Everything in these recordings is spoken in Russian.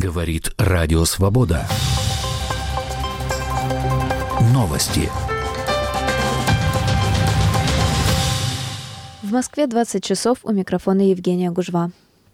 Говорит Радио Свобода. Новости. В Москве 20 часов, у микрофона Евгения Гужва.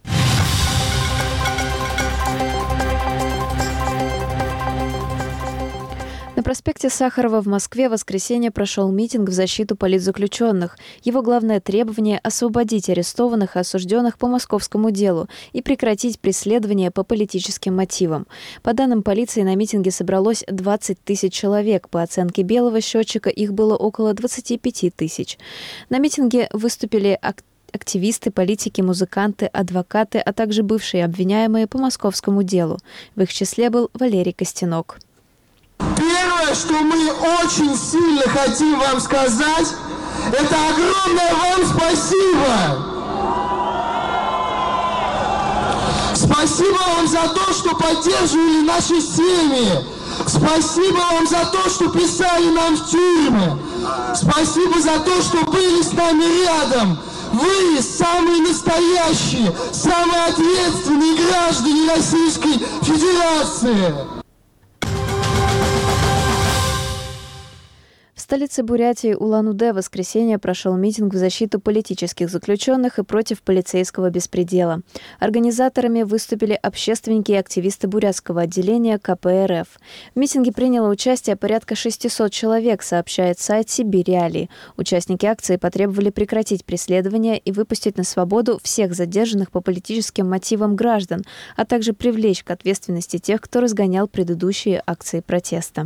На проспекте Сахарова в Москве в воскресенье прошел митинг в защиту политзаключенных. Его главное требование – освободить арестованных и осужденных по московскому делу и прекратить преследование по политическим мотивам. По данным полиции, на митинге собралось 20 тысяч человек. По оценке белого счетчика их было около 25 тысяч. На митинге выступили активисты, политики, музыканты, адвокаты, а также бывшие обвиняемые по московскому делу. В их числе был Валерий Костенок. Первое, что мы очень сильно хотим вам сказать, это огромное вам спасибо. Спасибо вам за то, что поддерживали наши семьи. Спасибо вам за то, что писали нам в тюрьмы. Спасибо за то, что были с нами рядом. Вы самые настоящие, самые ответственные граждане Российской Федерации. В столице Бурятии Улан-Удэ в воскресенье прошел митинг в защиту политических заключенных и против полицейского беспредела. Организаторами выступили общественники и активисты бурятского отделения КПРФ. В митинге приняло участие порядка 600 человек, сообщает сайт «Сибирь-Реалии». Участники акции потребовали прекратить преследование и выпустить на свободу всех задержанных по политическим мотивам граждан, а также привлечь к ответственности тех, кто разгонял предыдущие акции протеста.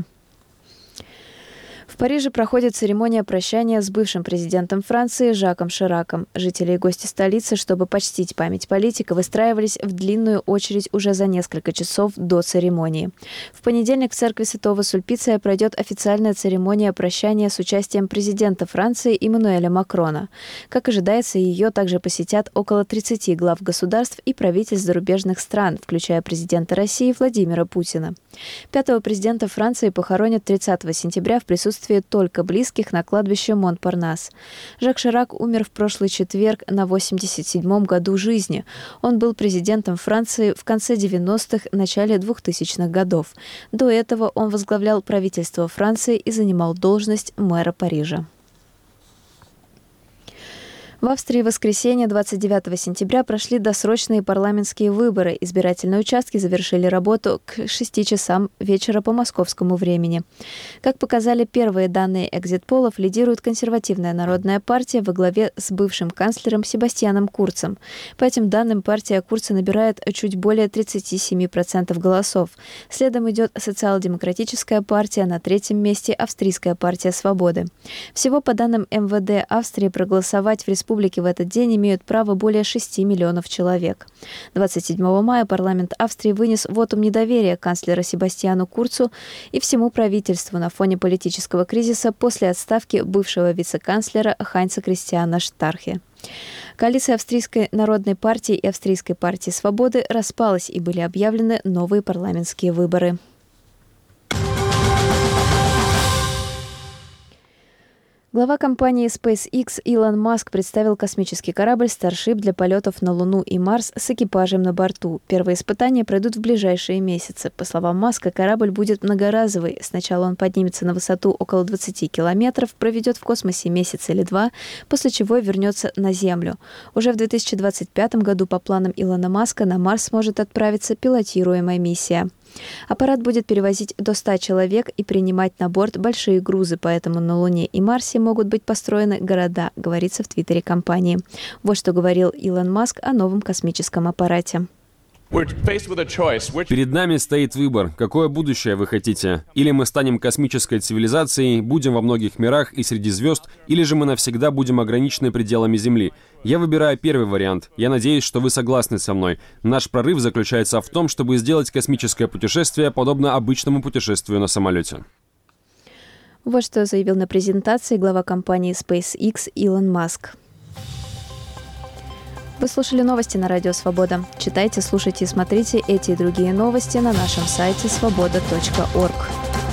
В Париже проходит церемония прощания с бывшим президентом Франции Жаком Шираком. Жители и гости столицы, чтобы почтить память политика, выстраивались в длинную очередь уже за несколько часов до церемонии. В понедельник в церкви Святого Сульпиция пройдет официальная церемония прощания с участием президента Франции Эммануэля Макрона. Как ожидается, ее также посетят около 30 глав государств и правительств зарубежных стран, включая президента России Владимира Путина. Пятого президента Франции похоронят 30 сентября в присутствии только близких на кладбище Монпарнас. Жак Ширак умер в прошлый четверг на 87-м году жизни. Он был президентом Франции в конце 90-х, начале 2000-х годов. До этого он возглавлял правительство Франции и занимал должность мэра Парижа. В Австрии в воскресенье 29 сентября прошли досрочные парламентские выборы. Избирательные участки завершили работу к 6 часам вечера по московскому времени. Как показали первые данные экзит-полов, лидирует консервативная народная партия во главе с бывшим канцлером Себастьяном Курцем. По этим данным, партия Курца набирает чуть более 37% голосов. Следом идет социал-демократическая партия, на третьем месте австрийская партия «Свободы». Всего, по данным МВД Австрии, проголосовать в республике в этот день имеют право более 6 миллионов человек. 27 мая парламент Австрии вынес вотум недоверия канцлера Себастьяну Курцу и всему правительству на фоне политического кризиса после отставки бывшего вице-канцлера Хайнца Кристиана Штархе. Коалиция Австрийской народной партии и Австрийской партии «Свободы» распалась, и были объявлены новые парламентские выборы. Глава компании SpaceX Илон Маск представил космический корабль Starship для полетов на Луну и Марс с экипажем на борту. Первые испытания пройдут в ближайшие месяцы. По словам Маска, корабль будет многоразовый. Сначала он поднимется на высоту около 20 километров, проведет в космосе месяц или два, после чего вернется на Землю. Уже в 2025 году по планам Илона Маска на Марс сможет отправиться пилотируемая миссия. Аппарат будет перевозить до 100 человек и принимать на борт большие грузы, поэтому на Луне и Марсе могут быть построены города, говорится в твиттере компании. Вот что говорил Илон Маск о новом космическом аппарате. Перед нами стоит выбор, какое будущее вы хотите. Или мы станем космической цивилизацией, будем во многих мирах и среди звезд, или же мы навсегда будем ограничены пределами Земли. Я выбираю первый вариант. Я надеюсь, что вы согласны со мной. Наш прорыв заключается в том, чтобы сделать космическое путешествие подобно обычному путешествию на самолете. Вот что заявил на презентации глава компании SpaceX Илон Маск. Вы слушали новости на Радио Свобода. Читайте, слушайте и смотрите эти и другие новости на нашем сайте svoboda.org.